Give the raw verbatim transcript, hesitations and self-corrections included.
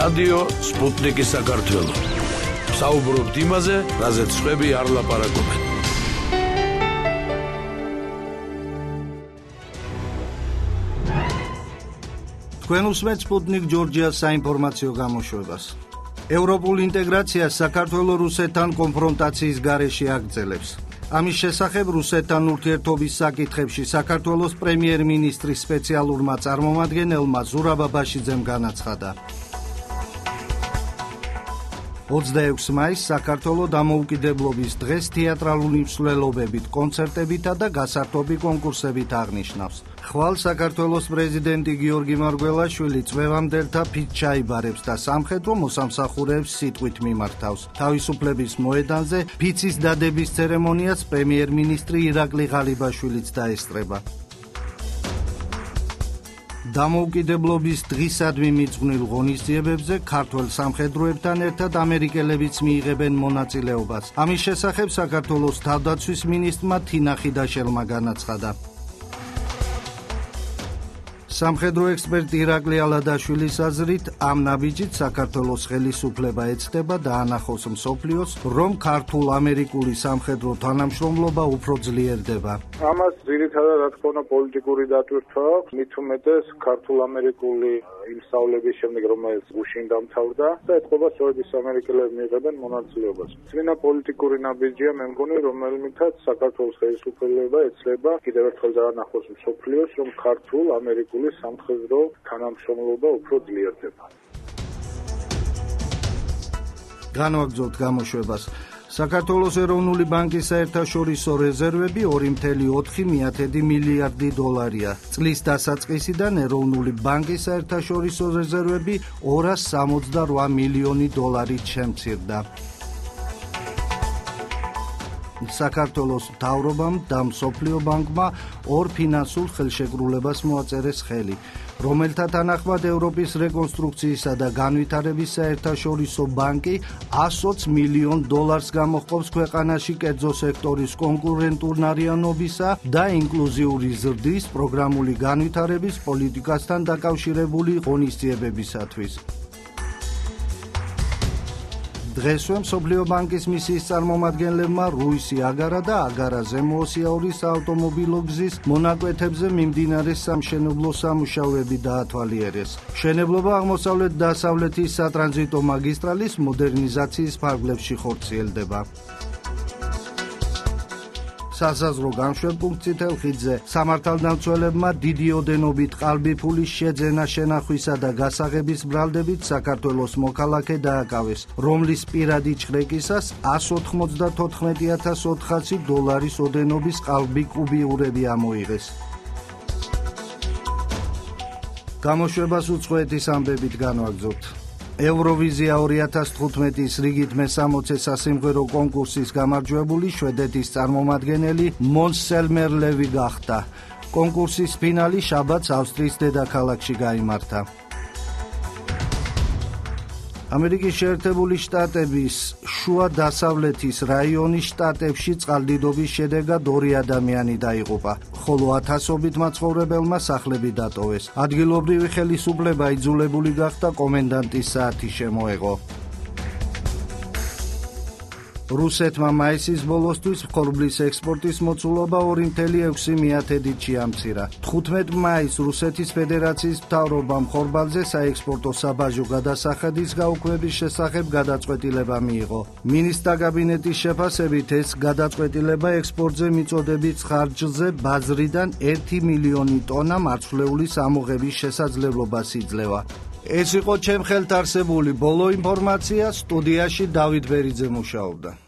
რადიო სპუტნიკი საქართველო. საუბრობთ იმაზე, რაზეც სხვები არ ლაპარაკობენ. თქვენ უსმენთ სპუტნიკ ჯორჯიას საინფორმაციო გამოშვებას. ევროპულ ინტეგრაციას საქართველოს რუსეთთან კონფრონტაციის გარეშე აგრძელებს. ამის შესახებ რუსეთთან ურთიერთობის საკითხებში საქართველოს პრემიერ-მინისტრის სპეციალურმა წარმომადგენელმა ზურაბ აბაშიძემ განაცხადა. ოცდაექვსი მაისს საქართველოს დამოუკიდებლობის დღეს თეატრალური მსვლელობებით, კონცერტებითა და გასართობი კონკურსებით აღნიშნავს. ხვალ საქართველოს პრეზიდენტი გიორგი მარგველაშვილი წვევამდელთა ფიცს ჩაიბარებს და სამხედრო მოსამსახურეებს სიტყვით მიმართავს. თავისუფლების მოედანზე ფიცის დადების ცერემონიას პრემიერ-მინისტრი ირაკლი ღალიბაშვილიც დაესწრება. დამოუკიდებლობის დღისადმი მიძღვნილ ღონისძიებებზე ქართველ სამხედროებთან ერთად ამერიკელებიც მიიღებენ მონაწილეობას. ამის შესახებ საქართველოს თავდაცვის მინისტრმა თინა ხიდაშელმა განაცხადა. სამხედრო ექსპერტი ირაკლი ალადაშვილის აზრით, ამ ნაბიჯით საქართველოს ხელისუფლება ეცდება დაანახოს მსოფლიოს, რომ ქართულ-ამერიკული სამხედრო თანამშრომლობა უფრო ძლიერდება. ამას ძირითადად რა თქმა უნდა პოლიტიკური დატვირთვა აქვს, მით უმეტეს ქართულ-ამერიკული იმ სწავლების შემდეგ, რომელიც გუშინ დამთავრდა და ეთყობა სწორედ ის ამერიკელები მიიღებენ მონაწილეობას. წინა პოლიტიკური ნაბიჯია, მე მგონი, რომელმითაც საქართველოს ხელისუფლება ეცლება კიდევ ერთხელ დაანახოს მსოფლიოს, რომ ქართულ-ამერიკული სამხედრო თანამშრომლობა უფრო ძლიერდება. განვაგრძობთ გამოშვებას. საქართველოს ეროვნული ბანკის საერთაშორისო რეზერვები ორი წუთი ოთხი მილიარდი დოლარია. წლის დასაწყისიდან ეროვნული ბანკის საერთაშორისო რეზერვები ორას სამოცდარვა მილიონი დოლარით შემცირდა. საქართველოს მთავრობამ და მსოფლიო ბანკმა ორ ფინანსურ ხელშეკრულებას მოაწერეს ხელი, რომელთა თანახმად ევროპის რეკონსტრუქციისა და განვითარების საერთაშორისო ბანკი ას ოც მილიონ დოლარს გამოჰყოფს ქვეყანაში კერძო სექტორის კონკურენტუნარიანობისა და ინკლუზიური ზრდის პროგრამული განვითარების პოლიტიკასთან დაკავშირებული ღონისძიებებისათვის. დღესვე მსოფლიო ბანკის მისიის წარმომადგენლებმა რუისი აგარა და აგარა ზემოოსიაურის საავტომობილო გზის მონაკვეთებზე მიმდინარე სამშენებლო სამუშაოები დაათვალიერეს. მშენებლობა აღმოსავლეთ-დასავლეთის სატრანზიტო მაგისტრალის მოდერნიზაციის ფარგლებში ხორციელდება. სასაზღვრო გამშვებპუნქტ წითელხიდზე სამართალდამცველებმა დიდი ოდენობით ყალბიფულის შეძენა შენახვისა და გასაღების ბრალდებით საქართველოს მოქალაქე დააკავეს, რომლის პირადი ჩხრეკისას ას ოთხმოცდათოთხმეტი ათას ოთხასი დოლარის ოდენობის ყალბი კუბიურები ამოიღეს. გამოშვებას უცხოეთის ამბებით განვაგრძობთ. ევროვიზია ორი ათას თხუთმეტის რიგით მესამოცე სასიმღერო კონკურსის გამარჯვებული შვედეთის წარმომადგენელი მონს სელმერლევი გახდა. კონკურსის ფინალი შაბათს ავსტრიის დედაქალაქში გაიმართა. ამერიკის შეერთებული შტატების შუა დასავლეთის რაიონის შტატებში წყალდიდობის შედეგად ორი ადამიანი დაიღუპა, ხოლო ათასობით მაცხოვრებელმა სახლები დატოვეს. ადგილობრივი ხელისუფლება იძულებული გახდა კომენდანტის საათი შემოეღო. რუსეთმა მაისის ბოლოსთვის ხორბლის ექსპორტის მოცულობა ორი წუთი ექვსი მიათედით შეამცირა. თხუთმეტ მაისს რუსეთის ფედერაციის მთავრობამ ხორბალზე საექსპორტო საბაჟო გადასახადის გაუქმების შესახებ გადაწყვეტილება მიიღო. მინისტრთა კაბინეტის შეფასებით ეს გადაწყვეტილება ექსპორტზე მიწოდებით ხარჯზე ბაზრიდან ერთი მილიონი ტონა მარცვლეულის ამოღების შესაძლებლობას იძლევა. ეს იყო ჩემ ხელთ არსებული ბოლო ინფორმაცია. სტუდიაში დავით ბერიძე მუშაობდა.